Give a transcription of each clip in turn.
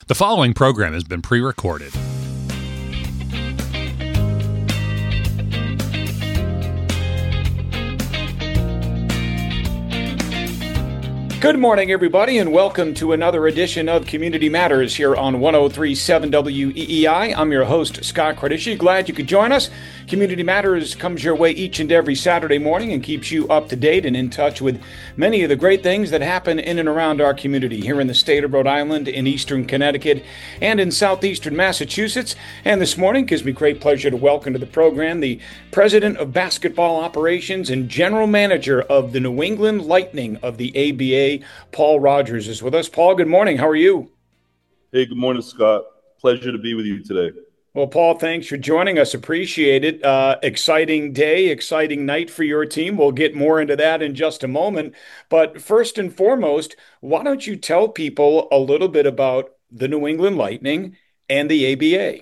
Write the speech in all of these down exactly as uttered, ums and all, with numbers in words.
The following program has been pre-recorded. Good morning, everybody, and welcome to another edition of Community Matters here on one oh three point seven W E E I. I'm your host, Scott Cardisci. Glad you could join us. Community Matters comes your way each and every Saturday morning and keeps you up to date and in touch with many of the great things that happen in and around our community here in the state of Rhode Island, in eastern Connecticut, and in southeastern Massachusetts. And this morning, it gives me great pleasure to welcome to the program the President of Basketball Operations and General Manager of the New England Lightning of the A B A, Paul Rogers, is with us. Paul, good morning. How are you? Hey, good morning, Scott. Pleasure to be with you today. Well, Paul, thanks for joining us. Appreciate it. Uh, exciting day, exciting night for your team. We'll get more into that in just a moment. But first and foremost, why don't you tell people a little bit about the New England Lightning and the A B A?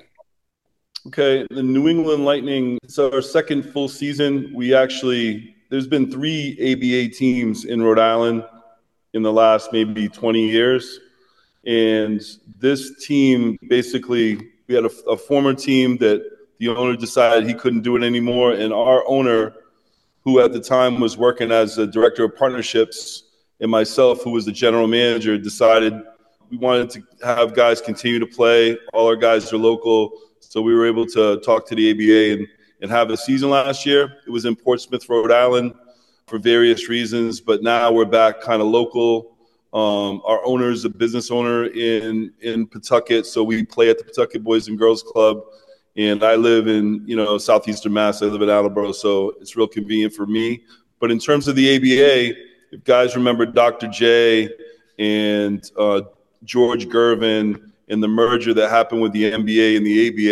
Okay, the New England Lightning, it's our second full season. We actually, there's been three A B A teams in Rhode Island in the last maybe twenty years. And this team, basically, we had a, a former team that the owner decided he couldn't do it anymore. And our owner, who at the time was working as a director of partnerships, and myself, who was the general manager, decided we wanted to have guys continue to play. All our guys are local. So we were able to talk to the A B A and, and have a season last year. It was in Portsmouth, Rhode Island, for various reasons, but now we're back kind of local. Um, our owner is a business owner in, in Pawtucket, so we play at the Pawtucket Boys and Girls Club, and I live in, you know, southeastern Mass. I live in Attleboro, so it's real convenient for me. But in terms of the A B A, if guys remember Doctor J and uh, George Gervin and the merger that happened with the N B A and the A B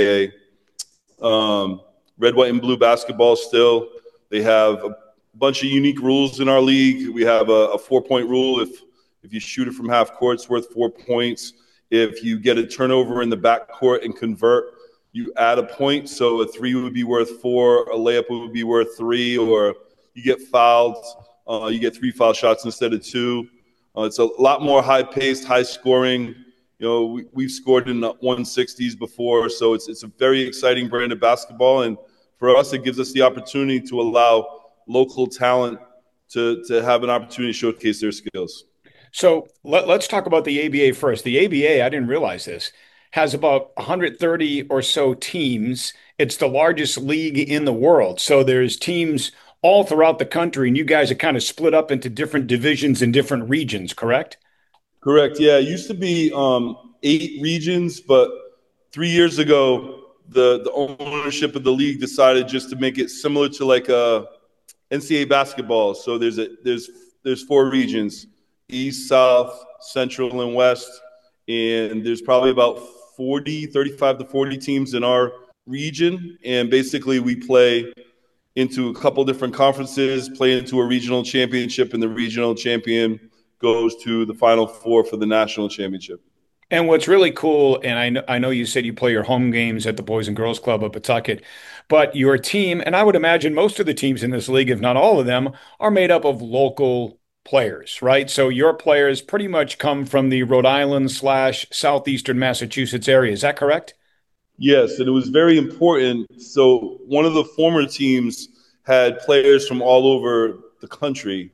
A, um, red, white, and blue basketball still, they have a bunch of unique rules in our league. We have a, a four-point rule. If if you shoot it from half court, it's worth four points. If you get a turnover in the back court and convert, you add a point. So a three would be worth four, a layup would be worth three, or you get fouled, uh, you get three foul shots instead of two. Uh, it's a lot more high-paced, high-scoring. You know, we, we've scored in the one sixties before, so it's it's a very exciting brand of basketball. And for us, it gives us the opportunity to allow local talent to, to have an opportunity to showcase their skills. So let, let's talk about the A B A first. The A B A, I didn't realize this, has about one hundred thirty or so teams. It's the largest league in the world. So there's teams all throughout the country, and you guys are kind of split up into different divisions and different regions, correct? Correct, yeah. It used to be um, eight regions, but three years ago, the, the ownership of the league decided just to make it similar to like a N C double A basketball. So there's a there's there's four regions: East, South, Central, and West. And there's probably about forty, thirty-five to forty teams in our region. And basically we play into a couple different conferences, play into a regional championship, and the regional champion goes to the Final Four for the national championship. And what's really cool, and I know, I know you said you play your home games at the Boys and Girls Club of Pawtucket, but your team, and I would imagine most of the teams in this league, if not all of them, are made up of local players, right? So your players pretty much come from the Rhode Island slash southeastern Massachusetts area. Is that correct? Yes, and it was very important. So one of the former teams had players from all over the country.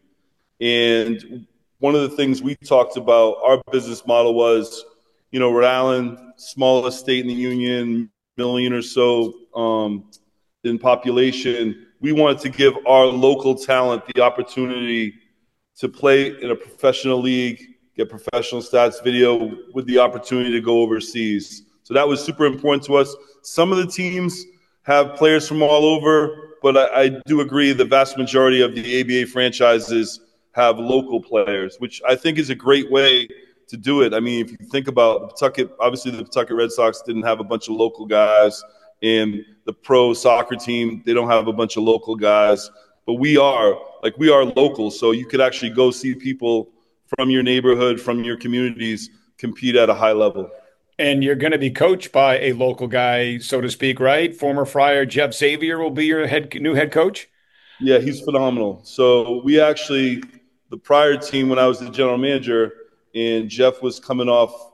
And one of the things we talked about, our business model was, you know, Rhode Island, smallest state in the union, million or so um, in population. We wanted to give our local talent the opportunity to play in a professional league, get professional stats video with the opportunity to go overseas. So that was super important to us. Some of the teams have players from all over, but I, I do agree the vast majority of the A B A franchises have local players, which I think is a great way to do it. I mean, if you think about the Pawtucket, obviously the Pawtucket Red Sox didn't have a bunch of local guys, and the pro soccer team, they don't have a bunch of local guys, but we are, like we are local. So you could actually go see people from your neighborhood, from your communities, compete at a high level. And you're going to be coached by a local guy, so to speak, right? Former Friar Jeff Xavier will be your head new head coach? Yeah, he's phenomenal. So we actually, the prior team, when I was the general manager, and Jeff was coming off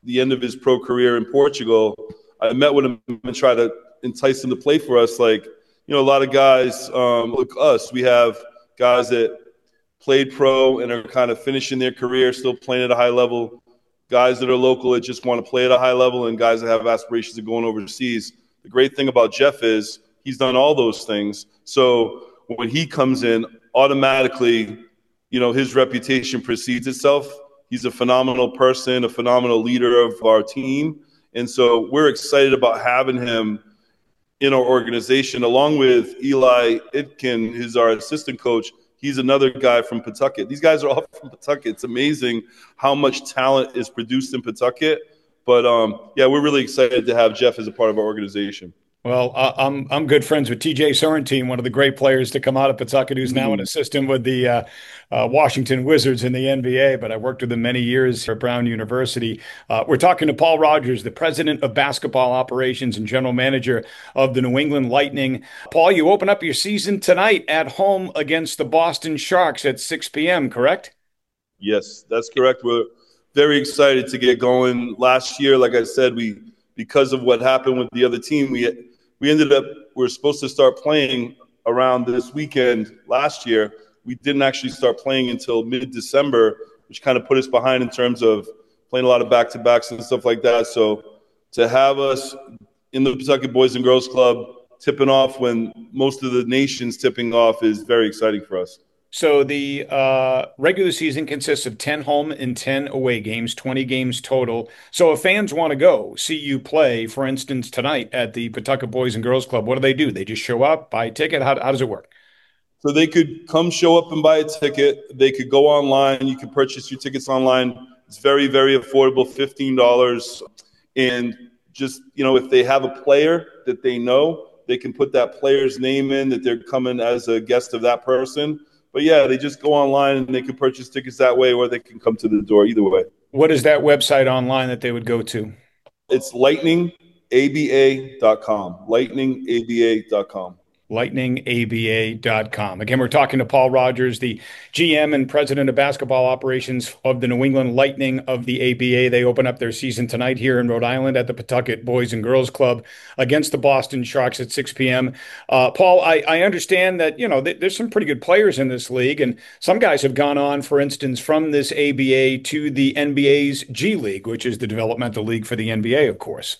the end of his pro career in Portugal, I met with him and tried to entice him to play for us. Like, you know, a lot of guys, um, like us, we have guys that played pro and are kind of finishing their career, still playing at a high level, guys that are local that just want to play at a high level, and guys that have aspirations of going overseas. The great thing about Jeff is he's done all those things. So when he comes in, automatically, you know, his reputation precedes itself. He's a phenomenal person, a phenomenal leader of our team. And so we're excited about having him in our organization, along with Eli Itkin, who's our assistant coach. He's another guy from Pawtucket. These guys are all from Pawtucket. It's amazing how much talent is produced in Pawtucket. But, um, yeah, we're really excited to have Jeff as a part of our organization. Well, uh, I'm I'm good friends with T J Sorrentine, one of the great players to come out of Pawtucket, who's now an assistant with the uh, uh, Washington Wizards in the N B A. But I worked with him many years at Brown University. Uh, we're talking to Paul Rogers, the president of basketball operations and general manager of the New England Lightning. Paul, you open up your season tonight at home against the Boston Sharks at six p.m., correct? Yes, that's correct. We're very excited to get going. Last year, like I said, we because of what happened with the other team, we we ended up we were supposed to start playing around this weekend last year. We didn't actually start playing until mid-December, which kind of put us behind in terms of playing a lot of back-to-backs and stuff like that. So to have us in the Pawtucket Boys and Girls Club tipping off when most of the nation's tipping off is very exciting for us. So the uh, regular season consists of ten home and ten away games, twenty games total. So if fans want to go see you play, for instance, tonight at the Pawtucket Boys and Girls Club, what do they do? They just show up, buy a ticket? How, how does it work? So they could come show up and buy a ticket. They could go online. You can purchase your tickets online. It's very, very affordable, fifteen dollars. And just, you know, if they have a player that they know, they can put that player's name in, that they're coming as a guest of that person. But, yeah, they just go online and they can purchase tickets that way, or they can come to the door, either way. What is that website online that they would go to? It's lightning a b a dot com, lightning a b a dot com. lightning a b a dot com. Again, we're talking to Paul Rogers, the G M and president of basketball operations of the New England Lightning of the A B A. They open up their season tonight here in Rhode Island at the Pawtucket Boys and Girls Club against the Boston Sharks at six p.m. Uh, Paul, I, I understand that, you know, th- there's some pretty good players in this league, and some guys have gone on, for instance, from this A B A to the N B A's G League, which is the developmental league for the N B A, of course.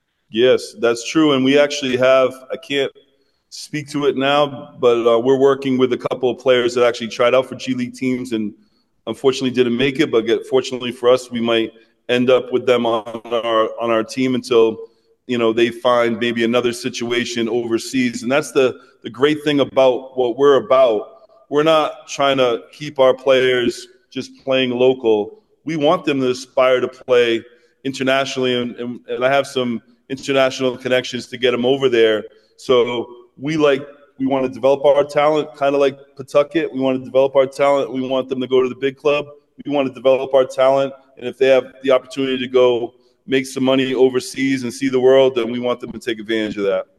Yes, that's true. And we actually have, I can't speak to it now, but uh, we're working with a couple of players that actually tried out for G League teams and unfortunately didn't make it. But get, fortunately for us, we might end up with them on our on our team until, you know, they find maybe another situation overseas. And that's the the great thing about what we're about. We're not trying to keep our players just playing local. We want them to aspire to play internationally, and, and, and I have some international connections to get them over there. So we like we want to develop our talent, kind of like Pawtucket. We want to develop our talent. We want them to go to the big club. We want to develop our talent, and if they have the opportunity to go make some money overseas and see the world, then we want them to take advantage of that.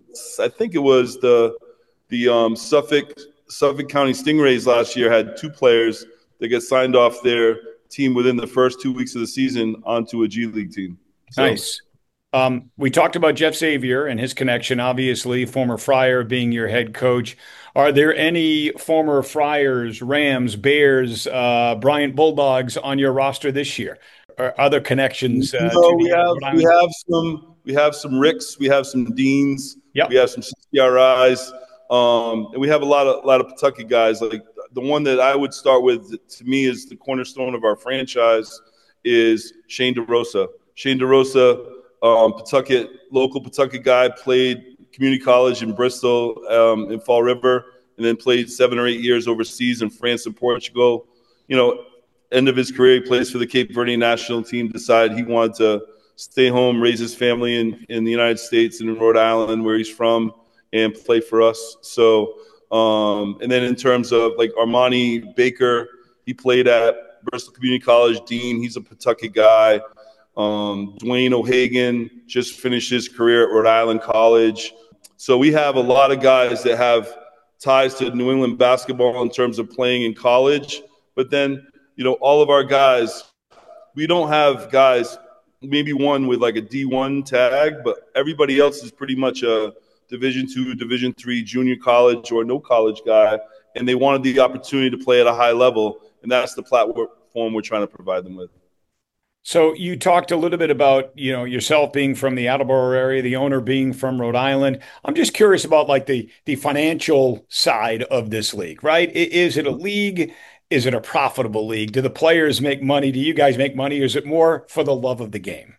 I think it was the the um, Suffolk Suffolk County Stingrays last year had two players that get signed off their team within the first two weeks of the season onto a G League team. So, nice. Um, we talked about Jeff Xavier and his connection, obviously, former Friar being your head coach. Are there any former Friars, Rams, Bears, uh, Bryant Bulldogs on your roster this year? Or other connections? Uh, no, to we the, have we have some we have some Ricks, we have some Deans, yep. We have some C C R Is, um, and we have a lot of a lot of Pawtucket guys. Like the one that I would start with, to me, is the cornerstone of our franchise is Shane DeRosa. Shane DeRosa. Um, Pawtucket, local Pawtucket guy, played community college in Bristol, um, in Fall River, and then played seven or eight years overseas in France and Portugal. You know, end of his career, he plays for the Cape Verde national team, decided he wanted to stay home, raise his family in, in the United States and in Rhode Island, where he's from, and play for us. So, um, and then in terms of like Armani Baker, he played at Bristol Community College. Dean, he's a Pawtucket guy. Um, Dwayne O'Hagan just finished his career at Rhode Island College. So we have a lot of guys that have ties to New England basketball in terms of playing in college. But then, you know, all of our guys, we don't have guys maybe one with like a D one tag, but everybody else is pretty much a Division two, Division three, junior college or no college guy, and they wanted the opportunity to play at a high level, and that's the platform we're trying to provide them with. So you talked a little bit about, you know, yourself being from the Attleboro area, the owner being from Rhode Island. I'm just curious about like the the financial side of this league, right? I- Is it a league? Is it a profitable league? Do the players make money? Do you guys make money? Or is it more for the love of the game?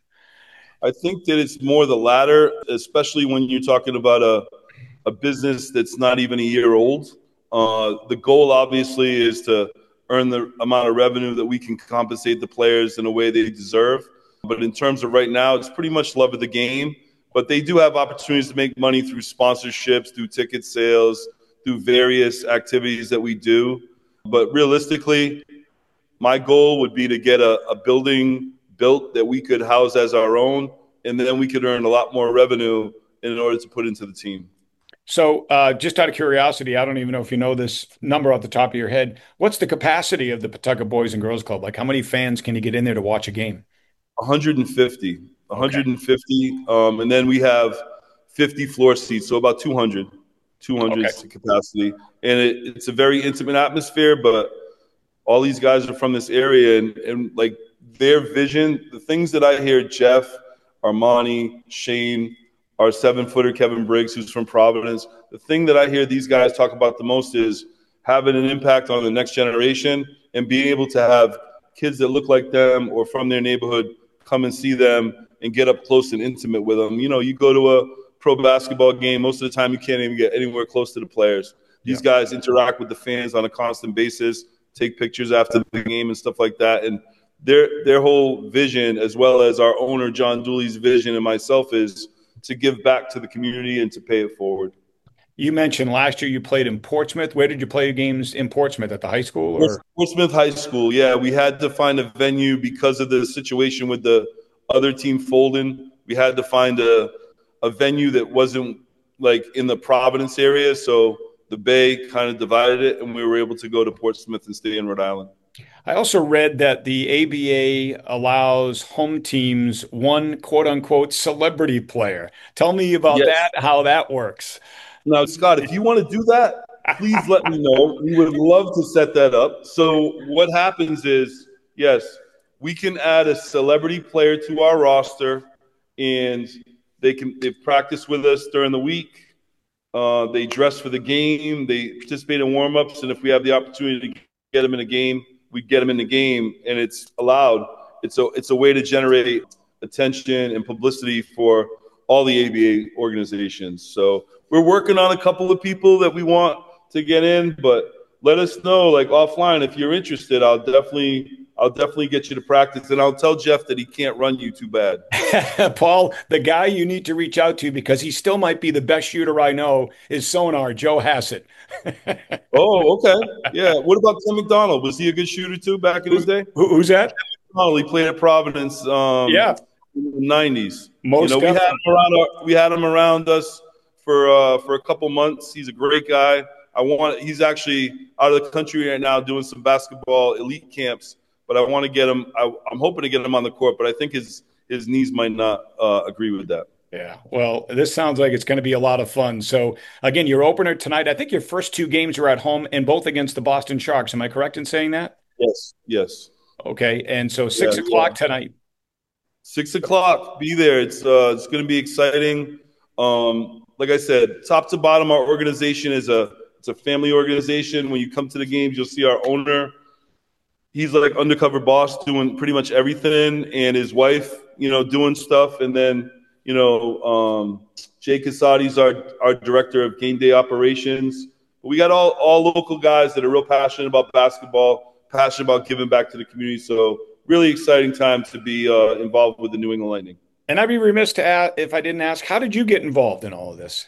I think that it's more the latter, especially when you're talking about a, a business that's not even a year old. Uh, the goal, obviously, is to earn the amount of revenue that we can compensate the players in a way they deserve. But in terms of right now, it's pretty much love of the game. But they do have opportunities to make money through sponsorships, through ticket sales, through various activities that we do. But realistically, my goal would be to get a, a building built that we could house as our own, and then we could earn a lot more revenue in order to put into the team. So, uh, just out of curiosity, I don't even know if you know this number off the top of your head. What's the capacity of the Pawtucket Boys and Girls Club? Like, how many fans can you get in there to watch a game? one hundred fifty, Okay. one hundred fifty, um, and then we have fifty floor seats, so about two hundred, two hundred Okay. seat capacity, and it, it's a very intimate atmosphere. But all these guys are from this area, and, and like their vision, the things that I hear Jeff, Armani, Shane, our seven footer Kevin Briggs, who's from Providence, the thing that I hear these guys talk about the most is having an impact on the next generation and being able to have kids that look like them or from their neighborhood come and see them and get up close and intimate with them. You know, you go to a pro basketball game, most of the time you can't even get anywhere close to the players. These Yeah. guys interact with the fans on a constant basis, take pictures after the game and stuff like that. And their their whole vision, as well as our owner John Dooley's vision and myself, is to give back to the community and to pay it forward. You mentioned last year you played in Portsmouth. Where did you play games in Portsmouth? At the high school or? Portsmouth High School, yeah. We had to find a venue because of the situation with the other team folding. We had to find a, a venue that wasn't like in the Providence area. So the Bay kind of divided it, and we were able to go to Portsmouth and stay in Rhode Island. I also read that the A B A allows home teams one quote unquote celebrity player. Tell me about Yes. that, how that works. Now, Scott, if you want to do that, please let me know. We would love to set that up. So what happens is, yes, we can add a celebrity player to our roster, and they can they practice with us during the week. Uh, they dress for the game. They participate in warm-ups, and if we have the opportunity to get them in a game, we get them in the game, and it's allowed. It's a it's a way to generate attention and publicity for all the A B A organizations. So we're working on a couple of people that we want to get in, but let us know, like offline, if you're interested. I'll definitely I'll definitely get you to practice, and I'll tell Jeff that he can't run you too bad. Paul, the guy you need to reach out to because he still might be the best shooter I know is Sonar, Joe Hassett. Oh, okay. Yeah. What about Tim McDonald? Was he a good shooter too back in his day? Who, who's that? McDonald, he played at Providence um, Yeah, in the nineties. most You know, we had definitely. him around our, we had him around us for uh, for a couple months. He's a great guy. I want. He's actually out of the country right now doing some basketball elite camps, but I want to get him. I, I'm hoping to get him on the court, but I think his his knees might not uh, agree with that. Yeah. Well, this sounds like it's going to be a lot of fun. So, again, your opener tonight, I think your first two games are at home and both against the Boston Sharks. Am I correct in saying that? Yes. Yes. Okay. And so Yeah, six o'clock yeah. tonight. Six o'clock. Be there. It's uh, it's going to be exciting. Um, like I said, top to bottom, our organization is a it's a family organization. When you come to the games, you'll see our owner. He's like undercover boss doing pretty much everything, and his wife, you know, doing stuff. And then, you know, um, Jay Casati's our, our director of game day operations. But we got all, all local guys that are real passionate about basketball, passionate about giving back to the community. So really exciting time to be uh, involved with the New England Lightning. And I'd be remiss to ask if I didn't ask, how did you get involved in all of this?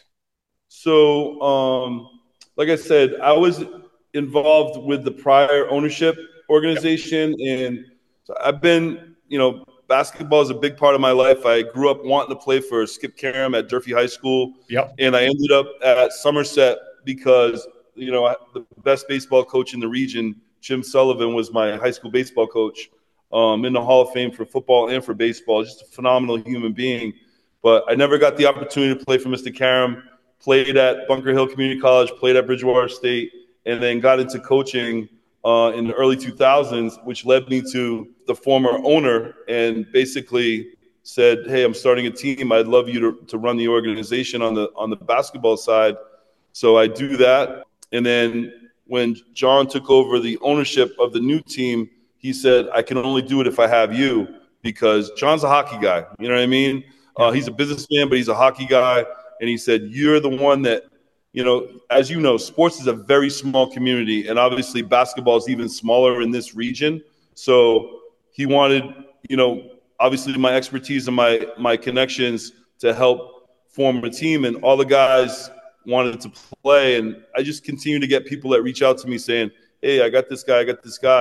So, um, like I said, I was involved with the prior ownership organization, and so I've been, you know, basketball is a big part of my life. I grew up wanting to play for Skip Karam at Durfee High School, Yep. and I ended up at Somerset because, you know, the best baseball coach in the region, Jim Sullivan, was my high school baseball coach. um, in the Hall of Fame for football and for baseball. Just a phenomenal human being. But I never got the opportunity to play for Mister Karam. Played at Bunker Hill Community College, played at Bridgewater State, and then got into coaching uh, in the early two thousands, which led me to the former owner and basically said, hey, I'm starting a team. I'd love you to, to run the organization on the on the basketball side. So I do that. And then when John took over the ownership of the new team, he said, I can only do it if I have you, because John's a hockey guy. You know what I mean? Uh, he's a businessman, but he's a hockey guy. And he said, you're the one that, you know, as you know, sports is a very small community. And obviously basketball is even smaller in this region. So he wanted, you know, obviously my expertise and my, my connections to help form a team. And all the guys wanted to play. And I just continue to get people that reach out to me saying, hey, I got this guy, I got this guy.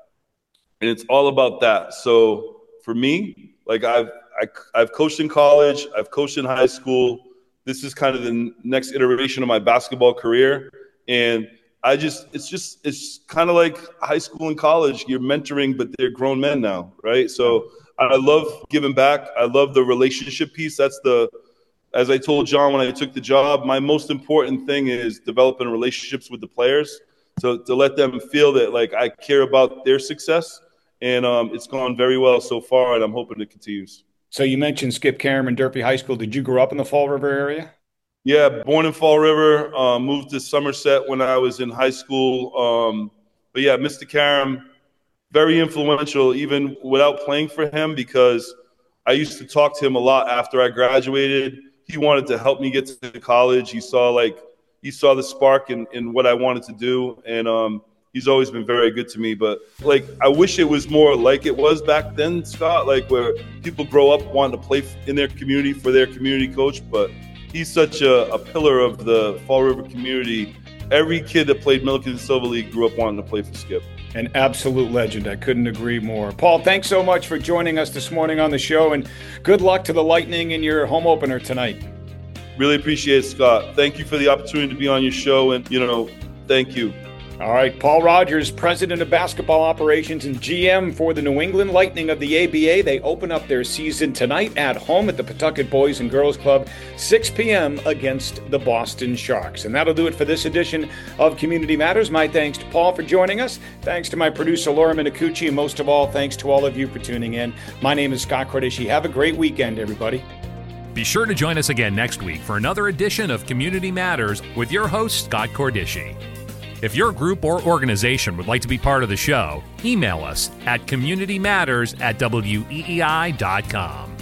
And it's all about that. So for me, like I've, I, I've coached in college, I've coached in high school. This is kind of the next iteration of my basketball career. And I just, it's just, it's kind of like high school and college. You're mentoring, but they're grown men now, right? So I love giving back. I love the relationship piece. That's the, as I told John when I took the job, my most important thing is developing relationships with the players to, to let them feel that like I care about their success. And um, it's gone very well so far, and I'm hoping it continues. So you mentioned Skip Karam and Derby High School. Did you grow up in the Fall River area? Yeah, born in Fall River, uh, moved to Somerset when I was in high school. Um, but yeah, Mister Karam, very influential even without playing for him, because I used to talk to him a lot after I graduated. He wanted to help me get to college. He saw like he saw the spark in, in what I wanted to do, and um, he's always been very good to me. But like, I wish it was more like it was back then, Scott, like where people grow up wanting to play in their community for their community coach. But he's such a, a pillar of the Fall River community. Every kid that played Milliken Silver League grew up wanting to play for Skip. An absolute legend. I couldn't agree more. Paul, thanks so much for joining us this morning on the show, and good luck to the Lightning in your home opener tonight. Really appreciate it, Scott. Thank you for the opportunity to be on your show, and, you know, thank you. All right, Paul Rogers, President of Basketball Operations and G M for the New England Lightning of the A B A. They open up their season tonight at home at the Pawtucket Boys and Girls Club, six p.m. against the Boston Sharks. And that'll do it for this edition of Community Matters. My thanks to Paul for joining us. Thanks to my producer, Laura Minicucci, and most of all, thanks to all of you for tuning in. My name is Scott Cordischi. Have a great weekend, everybody. Be sure to join us again next week for another edition of Community Matters with your host, Scott Cordischi. If your group or organization would like to be part of the show, email us at communitymatters at W E E I dot com.